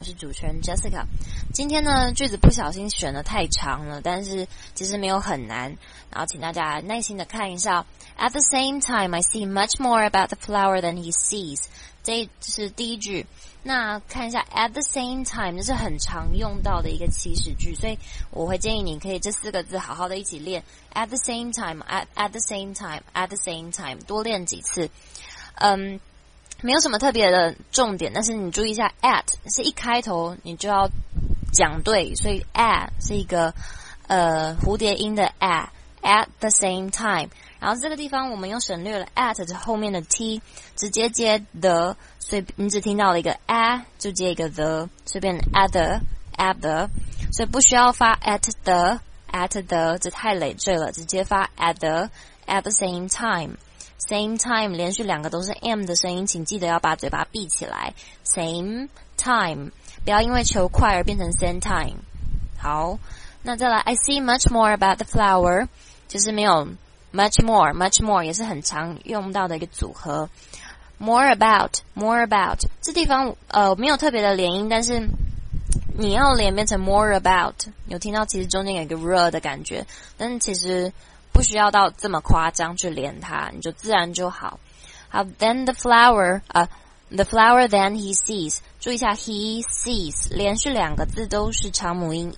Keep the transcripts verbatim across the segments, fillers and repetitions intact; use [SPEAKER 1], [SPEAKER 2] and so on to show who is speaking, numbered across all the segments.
[SPEAKER 1] 我是主持人 Jessica。今天呢，句子不小心选得太长了，但是其实没有很难。然后请大家耐心的看一下。At the same time, I see much more about the flower than he sees. 这是第一句。那看一下 at the same time， 这是很常用到的一个祈使句，所以我会建议你可以这四个字好好的一起练。At the same time, at at the same time, at the same time， 多练几次。嗯。没有什么特别的重点，但是你注意一下 at 是一开头你就要讲对，所以 at 是一个呃蝴蝶音的 at at the same time， 然后这个地方我们用省略了 at 后面的 t， 直接接 the， 所以你只听到了一个 at 就接一个 the， 所以变成 at the at the， 所以不需要发 at the at the， 这太累赘了，直接发 at the at the same time。Same time 连续两个都是 m 的声音，请记得要把嘴巴闭起来。Same time， 不要因为求快而变成 same time。好，那再来 I see much more about the flower， 就是没有 much more much more 也是很常用到的一个组合。More about more about 这地方呃没有特别的连音，但是你要连变成 more about， 有听到其实中间有一个 r 的感觉，但是其实不需要到这么夸张去连它，你就自然就好。好 ，then the flower， 呃、uh, ，the flower then he sees， 注意一下 he sees， 连续两个字都是长母音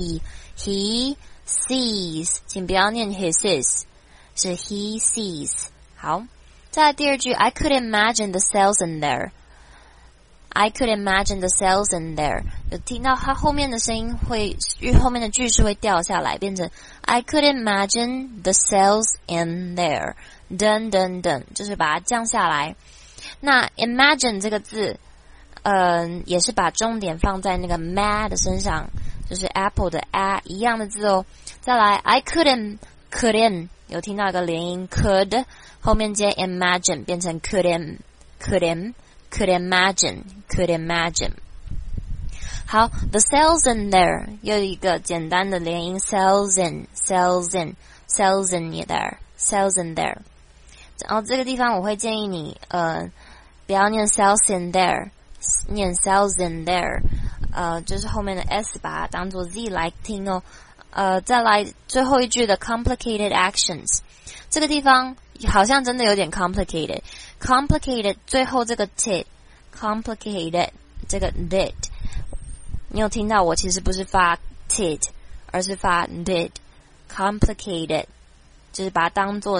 [SPEAKER 1] e，he sees， 请不要念 he sees， 是 he sees。好，再来第二句 ，I could imagine the cells in there。I could imagine the cells in there， 有听到它后面的声音会，后面的句式会掉下来，变成 I could imagine the cells in there， 等等等，就是把它降下来。那 imagine 这个字，嗯、呃，也是把重点放在那个 ma 的身上，就是 apple 的 a 一样的字哦。再来 I couldn't couldn't 有听到一个连音 could， 后面接 imagine 变成 couldn't couldn't。Could imagine, could imagine. 好 ，the cells in there 又一个简单的连音 cells in, cells in, cells in there, cells in there. 然后这个地方我会建议你，呃，不要念 cells in there， 念 cells in there， 呃，就是后面的 s 把它当做 z 来听哦。呃，再来最后一句的 complicated actions， 这个地方好像真的有点 complicated。complicated 最后这个 t complicated 这个 did， 你有听到我其实不是发 tid 而是发 did complicated， 就是把它当做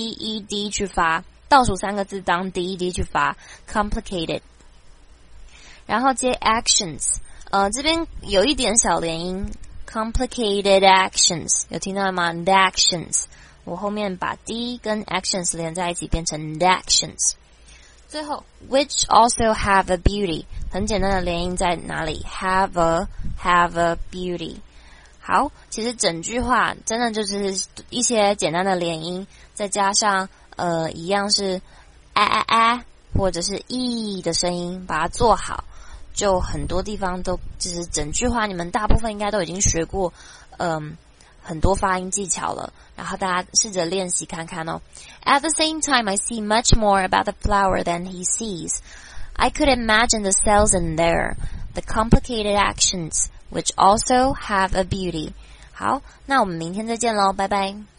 [SPEAKER 1] ded 去发，倒数三个字当 ded 去发 complicated， 然后接 actions， 呃这边有一点小连音 complicated actions， 有听到吗 the actions，我后面把 d 跟 actions 连在一起变成 the actions。最后 which also have a beauty， 很简单的连音在哪里 have a have a beauty。 好，其实整句话真的就是一些简单的连音，再加上呃一样是 a a a 或者是 e 的声音，把它做好，就很多地方都就是整句话你们大部分应该都已经学过嗯很多发音技巧了，然后大家试着练习看看哦。At the same time, I see much more about the flower than he sees. I could imagine the cells in there, the complicated actions, which also have a beauty. 好，那我们明天再见咯，拜拜。